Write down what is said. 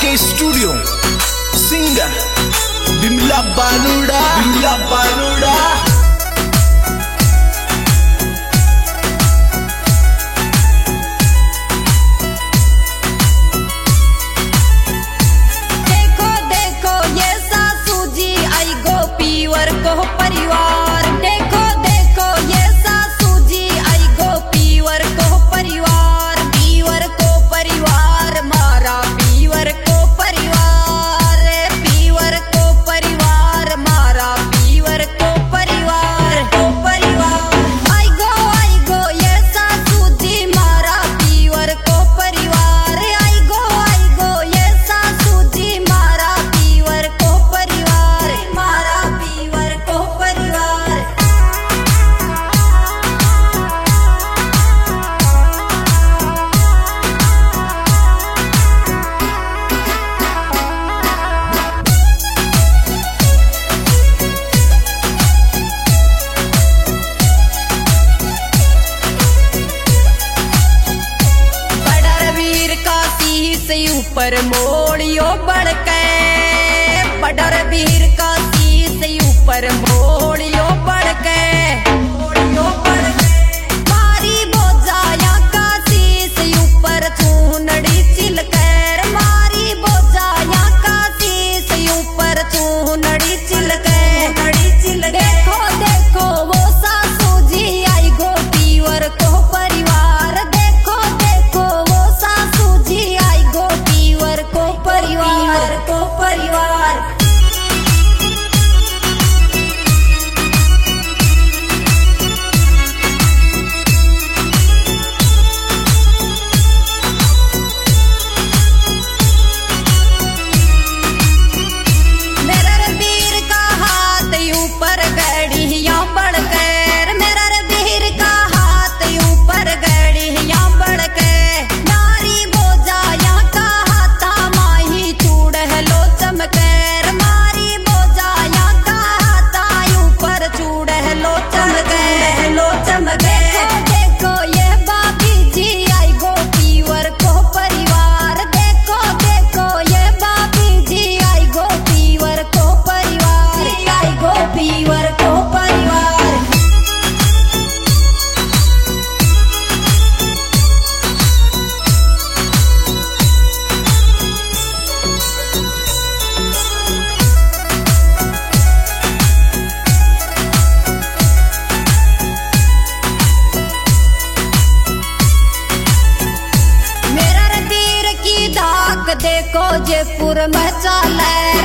के studio singer Bimla बानुड़ा देखो देखो ये सासू जी आई गो पीवर को परिवार। देखो देखो ये सासू जी आई गो पीवर को परिवार। पीवर को परिवार मारा पीवर को परिवार। पीवर को परिवार मारा पीवर को परिवार आई गो ये सासू जी मारा पीवर को परिवार। आई गो ये सासू जी मारा पीवर को परिवार। मारा पीवर को परिवार। बड़ा वीर का शीश ऊपर मोड़ियो बढ़के। बड़ा वीर का शीश ऊपर मोड़ियो बढ़के। मारी बोझाया का शीश ऊपर चूनड़ी चिलकर। मारी बोझाया का शीश ऊपर चूनड़ी चिलकर। देखो देखो वो सासू जी आई गो पीवर को परिवार। देखो देखो वो सासू जी आई गो पीवर को परिवार। मेरा वीर का हाथ ऊपर गड़ियां बढ़कर। मेरा वीर का हाथ ऊपर गड़ियां बढ़कर। नारी बोझाया का हाथा माही चूड़हलो चमकर। मारी बोझाया का हाथा ऊपर चूड़हलो चमकर। देखो ये बाबी जी आई गो पीवर को परिवार। देखो देखो ये बाबी जी आई गो पीवर को परिवार। आई गो पीवर को परिवार। मेरा वीर की धाक देखो जयपुर में चाले।